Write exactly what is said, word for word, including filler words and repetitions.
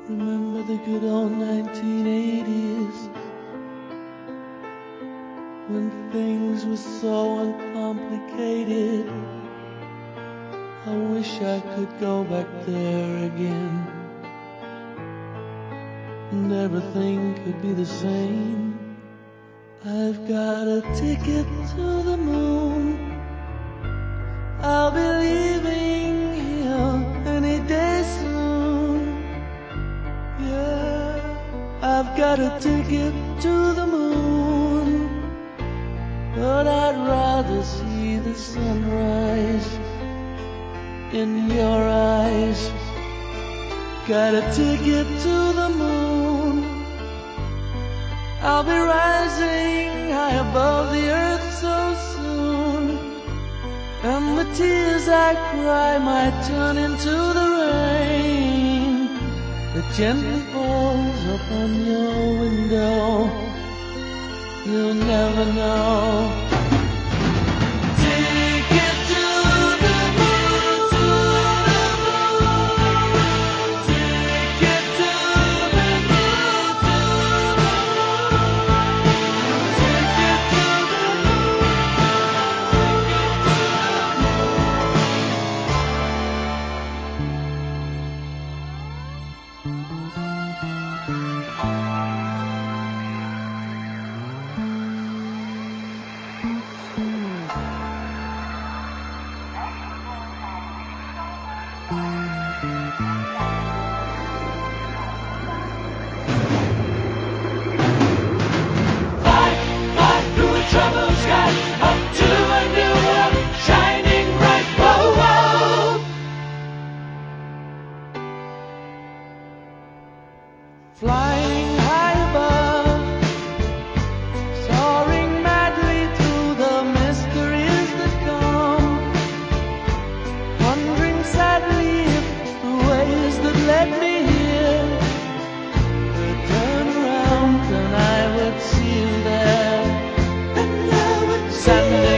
Remember the good old nineteen eighties, when things were so uncomplicated. I wish I could go back there again, and everything could be the same. I've got a ticket to the moon. I'll be leaving here any day soon. Yeah, I've got a ticket to the moon, but I'd rather see the sunrise in your eyes. Got a ticket to the moon. I'll be rising high above the earth so soon, and the tears I cry might turn into the rain that gently falls upon your window. You'll never know. Ticket to the moon, to the moon. Ticket to the moon, to the moon. Ticket to the moon, flying high above, soaring madly through the mysteries that come, wondering sadly if the ways that led me here could turn around and I would see you there, and I would standing